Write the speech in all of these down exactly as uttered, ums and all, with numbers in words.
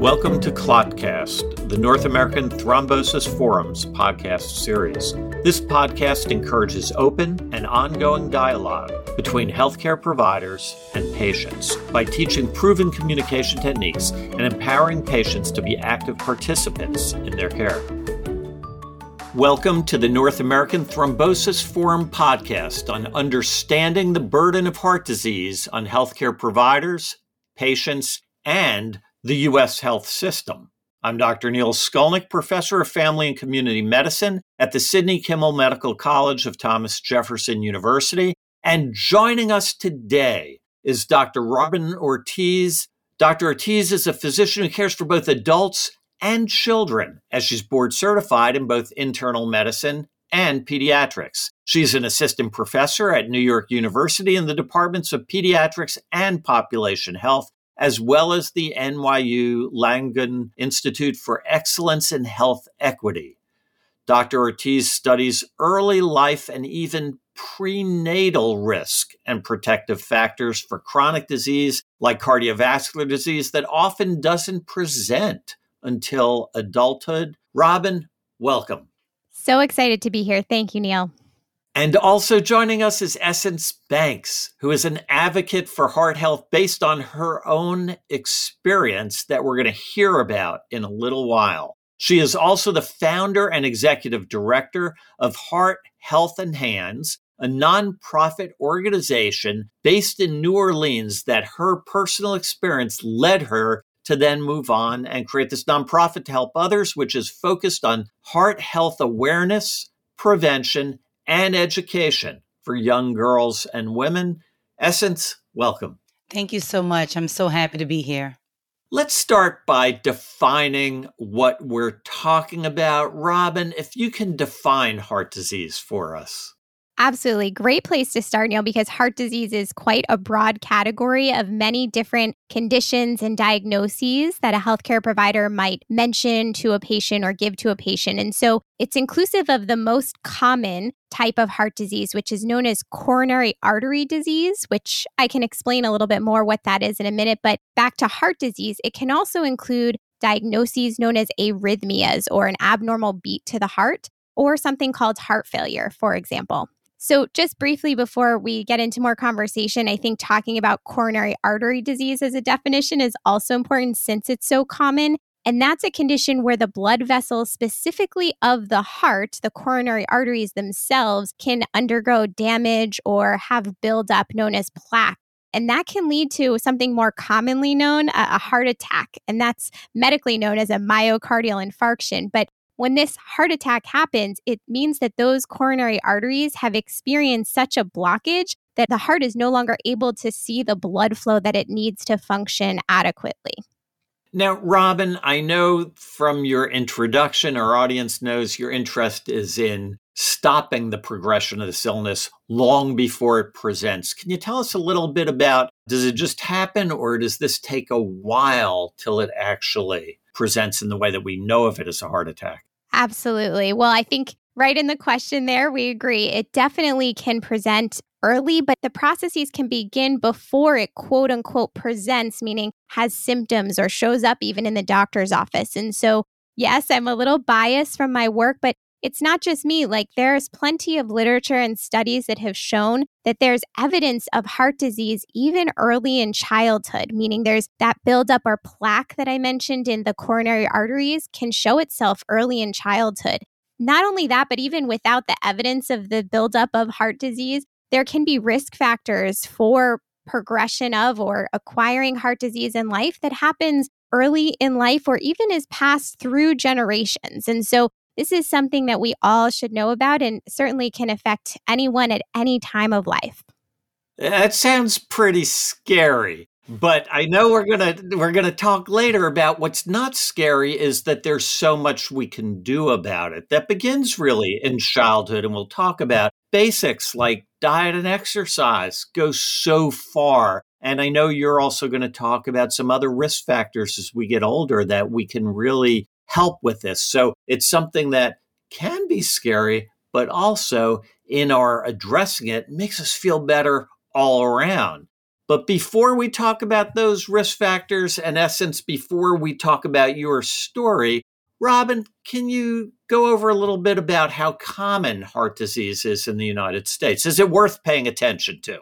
Welcome to Clotcast, the North American Thrombosis Forum's podcast series. This podcast encourages open and ongoing dialogue between healthcare providers and patients by teaching proven communication techniques and empowering patients to be active participants in their care. Welcome to the North American Thrombosis Forum podcast on understanding the burden of heart disease on healthcare providers, patients, and the U S health system. I'm Doctor Neil Skolnick, Professor of Family and Community Medicine at the Sidney Kimmel Medical College of Thomas Jefferson University. And joining us today is Doctor Robin Ortiz. Doctor Ortiz is a physician who cares for both adults and children, as she's board certified in both internal medicine and pediatrics. She's an assistant professor at New York University in the departments of pediatrics and population health, as well as the N Y U Langone Institute for Excellence in Health Equity. Doctor Ortiz studies early life and even prenatal risk and protective factors for chronic disease like cardiovascular disease that often doesn't present until adulthood. Robin, welcome. So excited to be here. Thank you, Neil. And also joining us is Essence Banks, who is an advocate for heart health based on her own experience that we're going to hear about in a little while. She is also the founder and executive director of Heart, Health, and Hands, a nonprofit organization based in New Orleans that her personal experience led her to then move on and create this nonprofit to help others, which is focused on heart health awareness, prevention, and education for young girls and women. Essence, welcome. Thank you so much. I'm so happy to be here. Let's start by defining what we're talking about. Robin, if you can define heart disease for us. Absolutely. Great place to start, Neil, because heart disease is quite a broad category of many different conditions and diagnoses that a healthcare provider might mention to a patient or give to a patient. And so it's inclusive of the most common type of heart disease, which is known as coronary artery disease, which I can explain a little bit more what that is in a minute. But back to heart disease, it can also include diagnoses known as arrhythmias or an abnormal beat to the heart, or something called heart failure, for example. So just briefly before we get into more conversation, I think talking about coronary artery disease as a definition is also important since it's so common. And that's a condition where the blood vessels specifically of the heart, the coronary arteries themselves, can undergo damage or have buildup known as plaque. And that can lead to something more commonly known, a, a heart attack. And that's medically known as a myocardial infarction. But when this heart attack happens, it means that those coronary arteries have experienced such a blockage that the heart is no longer able to see the blood flow that it needs to function adequately. Now, Robin, I know from your introduction, our audience knows your interest is in stopping the progression of this illness long before it presents. Can you tell us a little bit about, does it just happen or does this take a while till it actually presents in the way that we know of it as a heart attack? Absolutely. Well, I think right in the question there, we agree. It definitely can present early, but the processes can begin before it quote unquote presents, meaning has symptoms or shows up even in the doctor's office. And so, yes, I'm a little biased from my work, but it's not just me. Like there's plenty of literature and studies that have shown that there's evidence of heart disease even early in childhood, meaning there's that buildup or plaque that I mentioned in the coronary arteries can show itself early in childhood. Not only that, but even without the evidence of the buildup of heart disease, there can be risk factors for progression of or acquiring heart disease in life that happens early in life or even is passed through generations. And so this is something that we all should know about and certainly can affect anyone at any time of life. That sounds pretty scary, but I know we're going to we're going to talk later about what's not scary is that there's so much we can do about it. That begins really in childhood, and we'll talk about basics like diet and exercise go so far. And I know you're also going to talk about some other risk factors as we get older that we can really help with this. So it's something that can be scary, but also in our addressing it makes us feel better all around. But before we talk about those risk factors, in essence, before we talk about your story, Robin, can you go over a little bit about how common heart disease is in the United States? Is it worth paying attention to?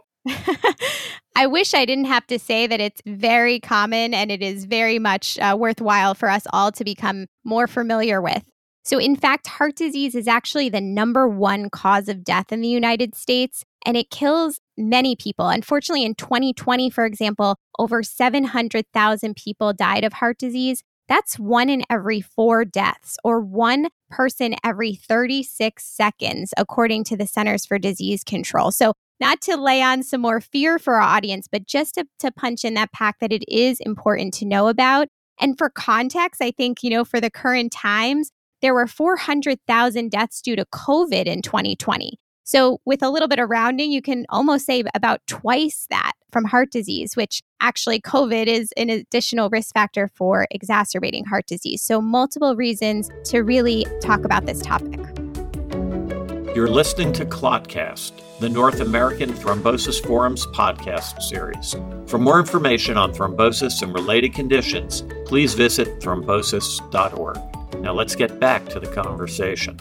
I wish I didn't have to say that it's very common and it is very much uh, worthwhile for us all to become more familiar with. So, in fact, heart disease is actually the number one cause of death in the United States, and it kills many people. Unfortunately, in twenty twenty, for example, over seven hundred thousand people died of heart disease. That's one in every four deaths, or one person every thirty-six seconds, according to the Centers for Disease Control. So, not to lay on some more fear for our audience, but just to, to punch in that pack that it is important to know about. And for context, I think, you know, for the current times, there were four hundred thousand deaths due to COVID in twenty twenty. So with a little bit of rounding, you can almost say about twice that from heart disease, which actually COVID is an additional risk factor for exacerbating heart disease. So multiple reasons to really talk about this topic. You're listening to ClotCast, the North American Thrombosis Forum's podcast series. For more information on thrombosis and related conditions, please visit thrombosis dot org. Now let's get back to the conversation.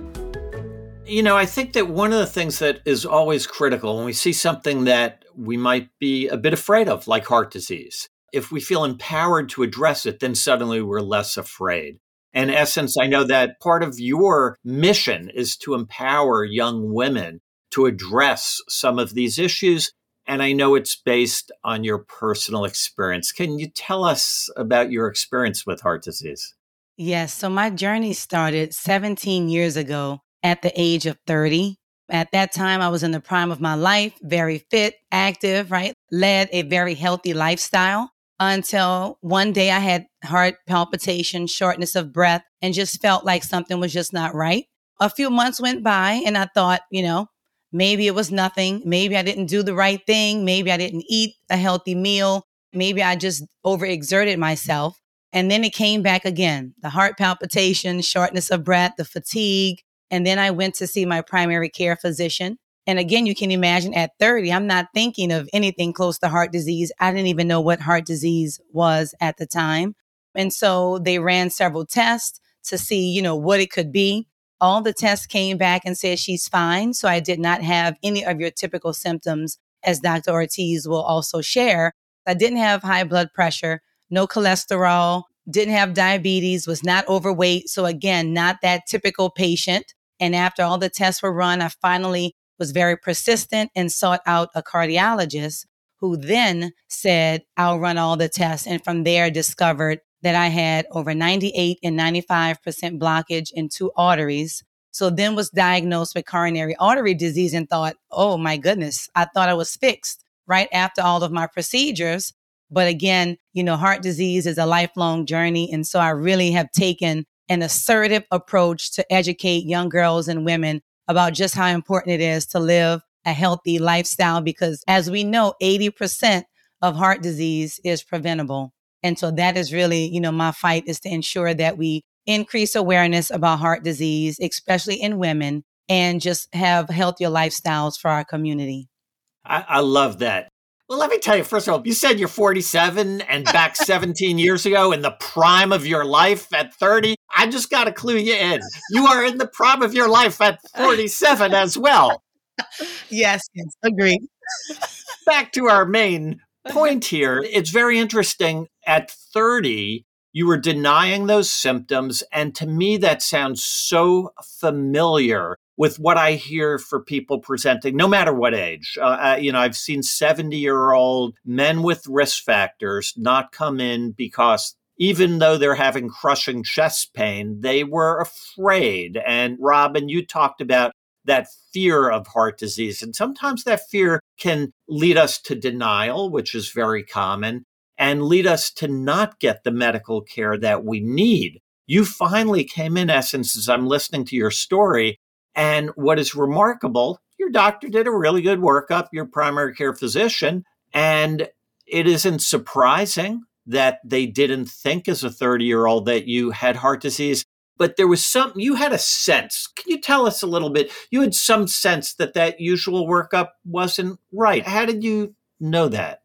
You know, I think that one of the things that is always critical when we see something that we might be a bit afraid of, like heart disease, if we feel empowered to address it, then suddenly we're less afraid. In essence, I know that part of your mission is to empower young women to address some of these issues. And I know it's based on your personal experience. Can you tell us about your experience with heart disease? Yes. So my journey started seventeen years ago at the age of thirty. At that time, I was in the prime of my life, very fit, active, right? Led a very healthy lifestyle until one day I had heart palpitation, shortness of breath, and just felt like something was just not right. A few months went by and I thought, you know, maybe it was nothing. Maybe I didn't do the right thing. Maybe I didn't eat a healthy meal. Maybe I just overexerted myself. And then it came back again, the heart palpitation, shortness of breath, the fatigue. And then I went to see my primary care physician. And again, you can imagine at thirty, I'm not thinking of anything close to heart disease. I didn't even know what heart disease was at the time. And so they ran several tests to see, you know, what it could be. All the tests came back and said she's fine. So I did not have any of your typical symptoms, as Doctor Ortiz will also share. I didn't have high blood pressure, no cholesterol, didn't have diabetes, was not overweight. So again, not that typical patient. And after all the tests were run, I finally was very persistent and sought out a cardiologist who then said, I'll run all the tests. And from there discovered that I had over ninety-eight and ninety-five percent blockage in two arteries. So then was diagnosed with coronary artery disease and thought, oh my goodness, I thought I was fixed right after all of my procedures. But again, you know, heart disease is a lifelong journey. And so I really have taken an assertive approach to educate young girls and women about just how important it is to live a healthy lifestyle, because as we know, eighty percent of heart disease is preventable. And so that is really, you know, my fight is to ensure that we increase awareness about heart disease, especially in women, and just have healthier lifestyles for our community. I, I love that. Well, let me tell you, first of all, you said you're forty-seven and back seventeen years ago in the prime of your life at thirty. I just got to clue you in. You are in the prime of your life at forty-seven as well. Yes, yes, agreed. Back to our main point here. It's very interesting. At thirty, you were denying those symptoms. And to me, that sounds so familiar with what I hear for people presenting, no matter what age. Uh, uh, you know, I've seen seventy-year-old men with risk factors not come in because even though they're having crushing chest pain, they were afraid. And Robin, you talked about that fear of heart disease. And sometimes that fear can lead us to denial, which is very common, and lead us to not get the medical care that we need. You finally came in essence, as I'm listening to your story. And what is remarkable, your doctor did a really good workup, your primary care physician, and it isn't surprising that they didn't think as a thirty-year-old that you had heart disease, but there was some, you had a sense. Can you tell us a little bit? You had some sense that that usual workup wasn't right. How did you know that?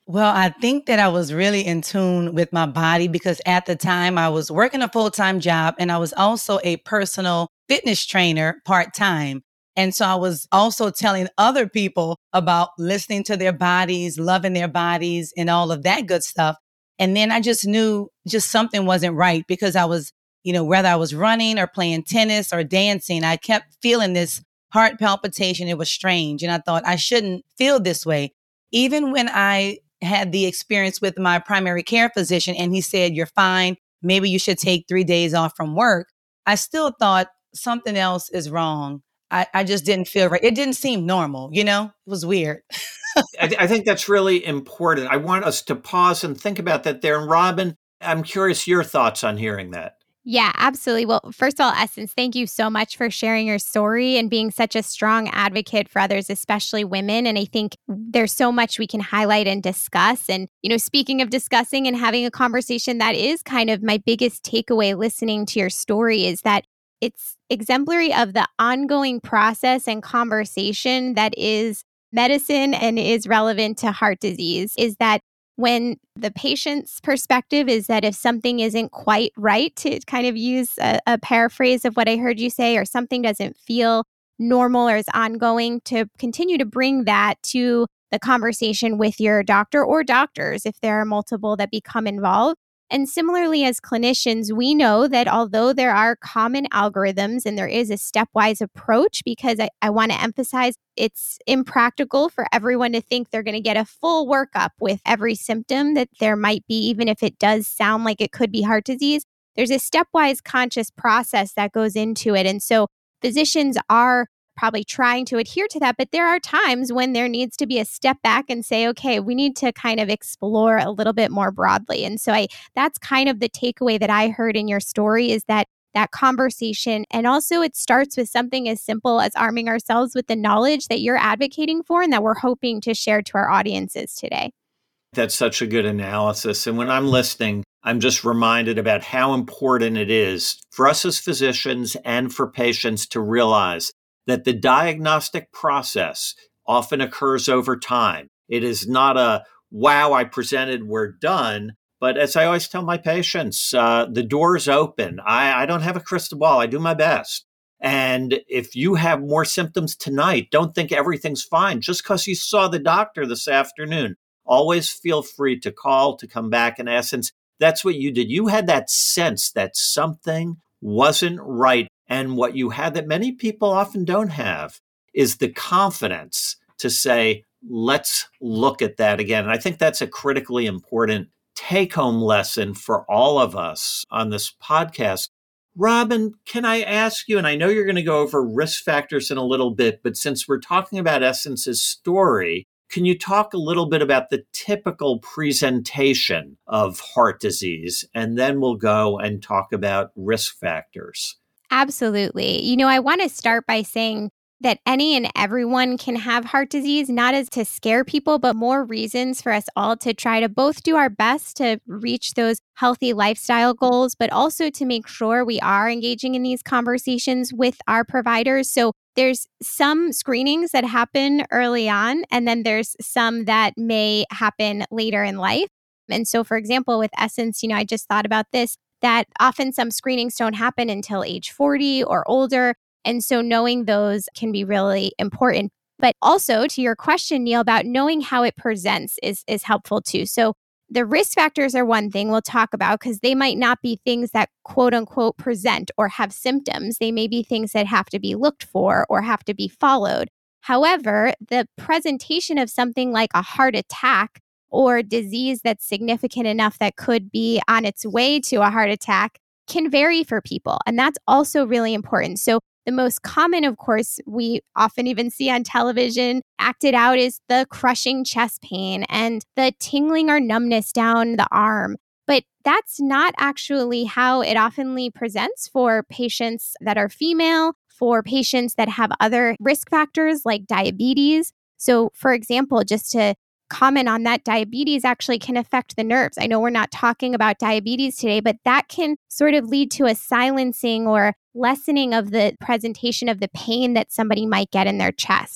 Well, I think that I was really in tune with my body because at the time I was working a full-time job and I was also a personal fitness trainer part-time. And so I was also telling other people about listening to their bodies, loving their bodies, and all of that good stuff. And then I just knew just something wasn't right because I was, you know, whether I was running or playing tennis or dancing, I kept feeling this heart palpitation. It was strange. And I thought I shouldn't feel this way. Even when I had the experience with my primary care physician and he said, you're fine. Maybe you should take three days off from work. I still thought something else is wrong. I, I just didn't feel right. It didn't seem normal, you know, it was weird. I, th- I think that's really important. I want us to pause and think about that there. And Robin, I'm curious your thoughts on hearing that. Yeah, absolutely. Well, first of all, Essence, thank you so much for sharing your story and being such a strong advocate for others, especially women. And I think there's so much we can highlight and discuss. And, you know, speaking of discussing and having a conversation, that is kind of my biggest takeaway listening to your story is that it's exemplary of the ongoing process and conversation that is medicine and is relevant to heart disease, is that when the patient's perspective is that if something isn't quite right, to kind of use a, a paraphrase of what I heard you say, or something doesn't feel normal or is ongoing, to continue to bring that to the conversation with your doctor or doctors if there are multiple that become involved. And similarly, as clinicians, we know that although there are common algorithms and there is a stepwise approach, because I, I want to emphasize it's impractical for everyone to think they're going to get a full workup with every symptom that there might be, even if it does sound like it could be heart disease. There's a stepwise conscious process that goes into it. And so physicians are probably trying to adhere to that, but there are times when there needs to be a step back and say, okay, we need to kind of explore a little bit more broadly. And so I that's kind of the takeaway that I heard in your story, is that that conversation. And also it starts with something as simple as arming ourselves with the knowledge that you're advocating for and that we're hoping to share to our audiences today. That's such a good analysis. And when I'm listening, I'm just reminded about how important it is for us as physicians and for patients to realize that the diagnostic process often occurs over time. It is not a, wow, I presented, we're done. But as I always tell my patients, uh, the door's open. I, I don't have a crystal ball. I do my best. And if you have more symptoms tonight, don't think everything's fine just because you saw the doctor this afternoon. Always feel free to call, to come back. In essence, that's what you did. You had that sense that something wasn't right. And what you had that many people often don't have is the confidence to say, let's look at that again. And I think that's a critically important take-home lesson for all of us on this podcast. Robin, can I ask you, and I know you're going to go over risk factors in a little bit, but since we're talking about Essence's story, can you talk a little bit about the typical presentation of heart disease? And then we'll go and talk about risk factors. Absolutely. You know, I want to start by saying that any and everyone can have heart disease, not as to scare people, but more reasons for us all to try to both do our best to reach those healthy lifestyle goals, but also to make sure we are engaging in these conversations with our providers. So there's some screenings that happen early on, and then there's some that may happen later in life. And so, for example, with Essence, you know, I just thought about this, that often some screenings don't happen until age forty or older. And so knowing those can be really important. But also to your question, Neil, about knowing how it presents is, is helpful too. So the risk factors are one thing we'll talk about because they might not be things that quote unquote present or have symptoms. They may be things that have to be looked for or have to be followed. However, the presentation of something like a heart attack or disease that's significant enough that could be on its way to a heart attack can vary for people. And that's also really important. So the most common, of course, we often even see on television acted out is the crushing chest pain and the tingling or numbness down the arm. But that's not actually how it oftenly presents for patients that are female, for patients that have other risk factors like diabetes. So, for example, just to comment on that, diabetes actually can affect the nerves. I know we're not talking about diabetes today, but that can sort of lead to a silencing or lessening of the presentation of the pain that somebody might get in their chest.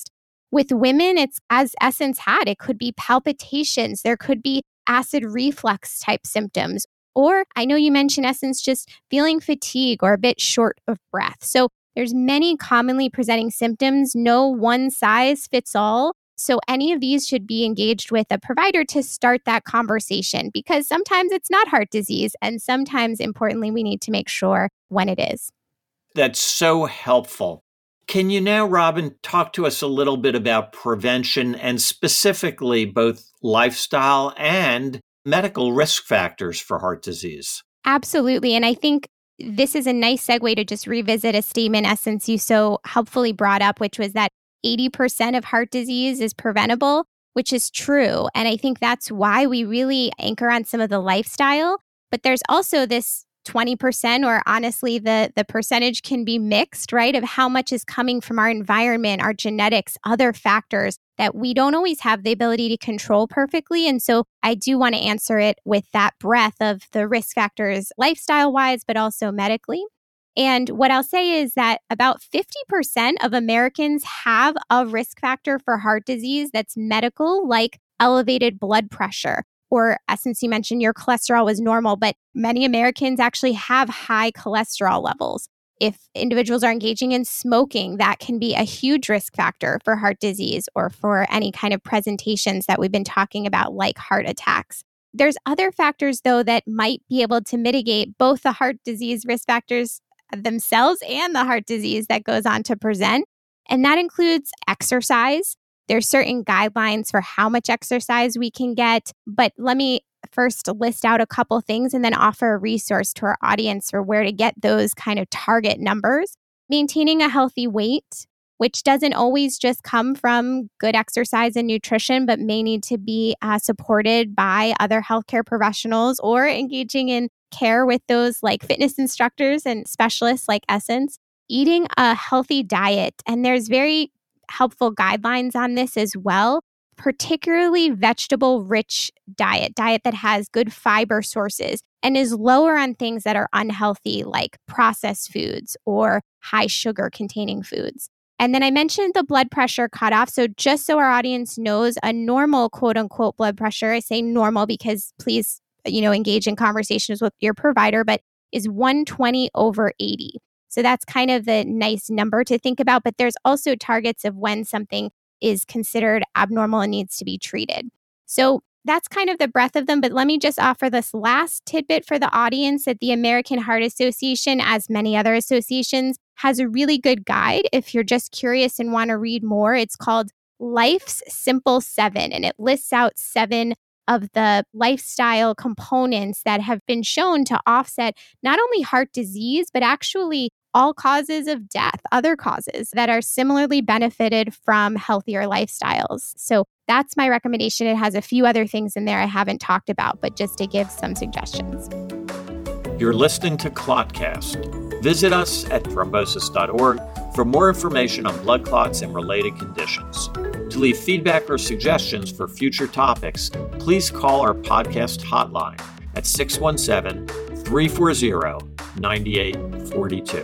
With women, it's as Essence had, it could be palpitations, there could be acid reflux type symptoms. Or I know you mentioned Essence just feeling fatigue or a bit short of breath. So there's many commonly presenting symptoms, no one size fits all. So any of these should be engaged with a provider to start that conversation, because sometimes it's not heart disease. And sometimes, importantly, we need to make sure when it is. That's so helpful. Can you now, Robin, talk to us a little bit about prevention and specifically both lifestyle and medical risk factors for heart disease? Absolutely. And I think this is a nice segue to just revisit a statement, Essence, you so helpfully brought up, which was that eighty percent of heart disease is preventable, which is true. And I think that's why we really anchor on some of the lifestyle. But there's also this twenty percent, or honestly, the, the percentage can be mixed, right? Of how much is coming from our environment, our genetics, other factors that we don't always have the ability to control perfectly. And so I do want to answer it with that breadth of the risk factors, lifestyle-wise, but also medically. And what I'll say is that about fifty percent of Americans have a risk factor for heart disease that's medical, like elevated blood pressure. Or, Essence, you mentioned your cholesterol was normal, but many Americans actually have high cholesterol levels. If individuals are engaging in smoking, that can be a huge risk factor for heart disease or for any kind of presentations that we've been talking about, like heart attacks. There's other factors, though, that might be able to mitigate both the heart disease risk factors themselves and the heart disease that goes on to present. And that includes exercise. There's certain guidelines for how much exercise we can get. But let me first list out a couple things and then offer a resource to our audience for where to get those kind of target numbers. Maintaining a healthy weight, which doesn't always just come from good exercise and nutrition, but may need to be uh, supported by other healthcare professionals or engaging in care with those like fitness instructors and specialists like Essence. Eating a healthy diet. And there's very helpful guidelines on this as well, particularly vegetable-rich diet, diet that has good fiber sources and is lower on things that are unhealthy like processed foods or high sugar containing foods. And then I mentioned the blood pressure cutoff. So just so our audience knows, a normal quote unquote blood pressure, I say normal because please, you know, engage in conversations with your provider, but is one twenty over eighty. So that's kind of the nice number to think about. But there's also targets of when something is considered abnormal and needs to be treated. So that's kind of the breadth of them. But let me just offer this last tidbit for the audience that the American Heart Association, as many other associations, has a really good guide. If you're just curious and want to read more, it's called Life's Simple Seven, and it lists out seven of the lifestyle components that have been shown to offset not only heart disease, but actually all causes of death, other causes that are similarly benefited from healthier lifestyles. So that's my recommendation. It has a few other things in there I haven't talked about, but just to give some suggestions. You're listening to Clotcast. Visit us at thrombosis dot org for more information on blood clots and related conditions. To leave feedback or suggestions for future topics, please call our podcast hotline at six one seven, three four zero, nine eight four two.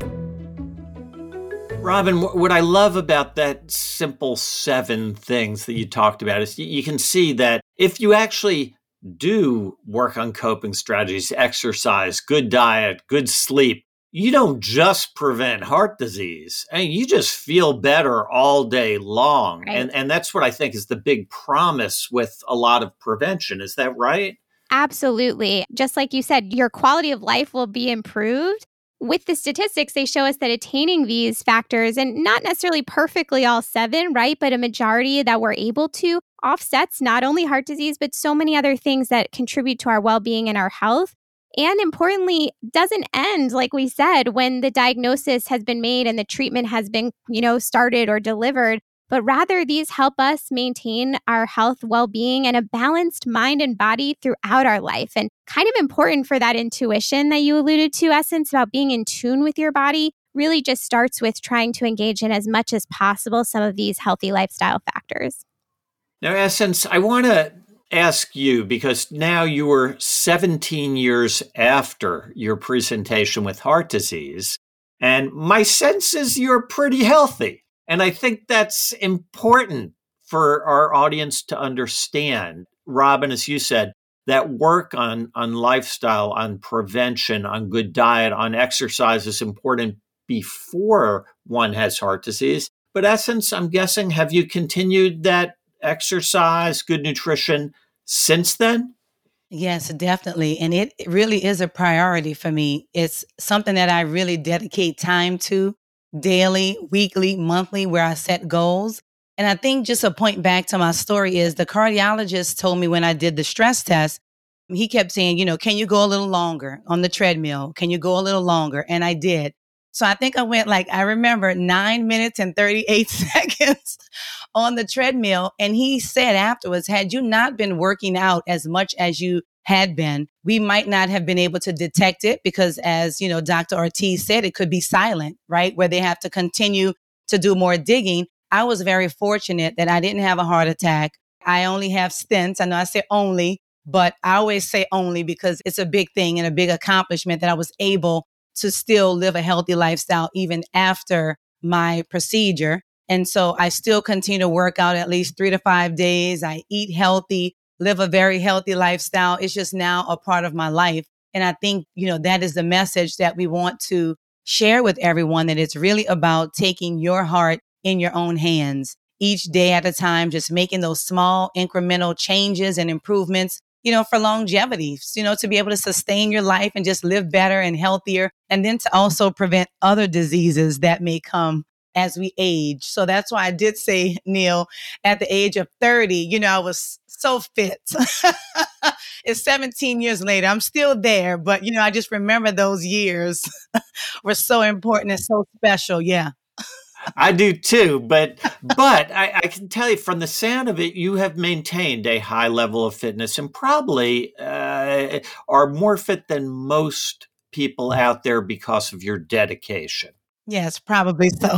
Robin, what I love about that simple seven things that you talked about is you can see that if you actually do work on coping strategies, exercise, good diet, good sleep, you don't just prevent heart disease. I mean, you just feel better all day long. Right. And, and that's what I think is the big promise with a lot of prevention. Is that right? Absolutely. Just like you said, your quality of life will be improved. With the statistics, they show us that attaining these factors, and not necessarily perfectly all seven, right? But a majority that we're able to offsets not only heart disease, but so many other things that contribute to our well-being and our health. And importantly, doesn't end, like we said, when the diagnosis has been made and the treatment has been, you know, started or delivered. But rather, these help us maintain our health, well-being, and a balanced mind and body throughout our life. And kind of important for that intuition that you alluded to, Essence, about being in tune with your body, really just starts with trying to engage in as much as possible some of these healthy lifestyle factors. Now, Essence, I want to ask you, because now you were seventeen years after your presentation with heart disease, and my sense is you're pretty healthy. And I think that's important for our audience to understand. Robin, as you said, that work on, on lifestyle, on prevention, on good diet, on exercise is important before one has heart disease. But Essence, I'm guessing, have you continued that exercise, good nutrition since then? Yes, definitely. And it really is a priority for me. It's something that I really dedicate time to daily, weekly, monthly, where I set goals. And I think just a point back to my story is the cardiologist told me when I did the stress test, he kept saying, you know, can you go a little longer on the treadmill? Can you go a little longer? And I did. So I think I went like, I remember nine minutes and thirty-eight seconds on the treadmill. And he said afterwards, had you not been working out as much as you had been, we might not have been able to detect it because, as you know, Doctor Ortiz said, it could be silent, right? Where they have to continue to do more digging. I was very fortunate that I didn't have a heart attack. I only have stents. I know I say only, but I always say only because it's a big thing and a big accomplishment that I was able to still live a healthy lifestyle even after my procedure. And so I still continue to work out at least three to five days. I eat healthy, live a very healthy lifestyle. It's just now a part of my life. And I think, you know, that is the message that we want to share with everyone, that it's really about taking your heart in your own hands each day at a time, just making those small incremental changes and improvements, you know, for longevity, you know, to be able to sustain your life and just live better and healthier. And then to also prevent other diseases that may come as we age. So that's why I did say, Neil, at the age of thirty, you know, I was so fit. It's seventeen years later. I'm still there, but, you know, I just remember those years were so important and so special. Yeah. I do too, but but I, I can tell you from the sound of it, you have maintained a high level of fitness and probably uh, are more fit than most people out there because of your dedication. Yes, probably so.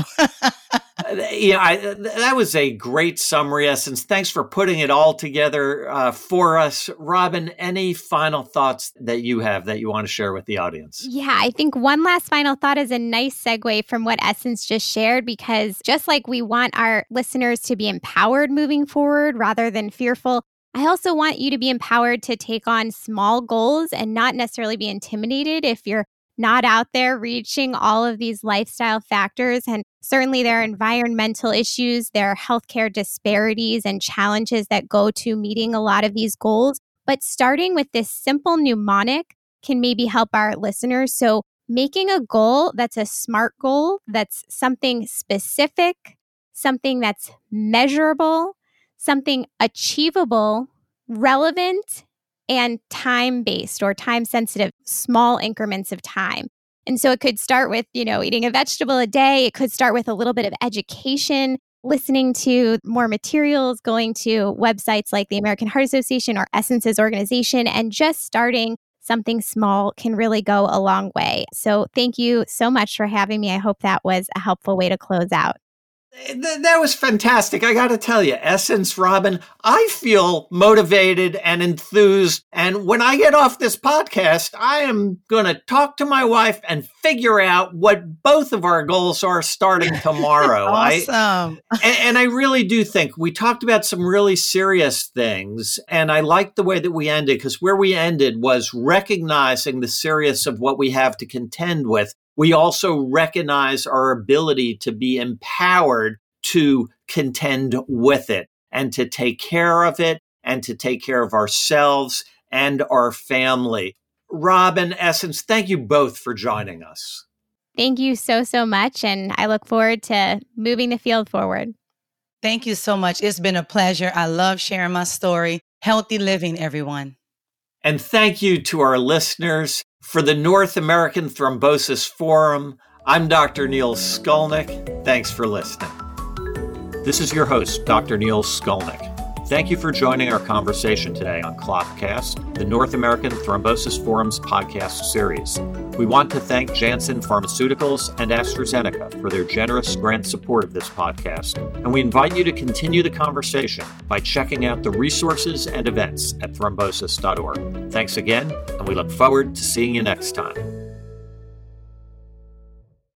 Yeah, I, that was a great summary, Essence. Thanks for putting it all together uh, for us. Robin, any final thoughts that you have that you want to share with the audience? Yeah, I think one last final thought is a nice segue from what Essence just shared, because just like we want our listeners to be empowered moving forward rather than fearful, I also want you to be empowered to take on small goals and not necessarily be intimidated if you're not out there reaching all of these lifestyle factors. And certainly there are environmental issues, there are healthcare disparities and challenges that go to meeting a lot of these goals. But starting with this simple mnemonic can maybe help our listeners. So making a goal that's a SMART goal, that's something specific, something that's measurable, something achievable, relevant, and time-based or time-sensitive, small increments of time. And so it could start with, you know, eating a vegetable a day. It could start with a little bit of education, listening to more materials, going to websites like the American Heart Association or Essence's organization, and just starting something small can really go a long way. So thank you so much for having me. I hope that was a helpful way to close out. That was fantastic. I got to tell you, Essence, Robin, I feel motivated and enthused. And when I get off this podcast, I am going to talk to my wife and figure out what both of our goals are starting tomorrow. Awesome. I, and, and I really do think we talked about some really serious things. And I like the way that we ended, because where we ended was recognizing the seriousness of what we have to contend with. We also recognize our ability to be empowered to contend with it and to take care of it and to take care of ourselves and our family. Robin, Essence, thank you both for joining us. Thank you so, so much. And I look forward to moving the field forward. Thank you so much. It's been a pleasure. I love sharing my story. Healthy living, everyone. And thank you to our listeners. For the North American Thrombosis Forum, I'm Doctor Neil Skolnick. Thanks for listening. This is your host, Doctor Neil Skolnick. Thank you for joining our conversation today on Clopcast, the North American Thrombosis Forum's podcast series. We want to thank Janssen Pharmaceuticals and AstraZeneca for their generous grant support of this podcast, and we invite you to continue the conversation by checking out the resources and events at thrombosis dot org. Thanks again, and we look forward to seeing you next time.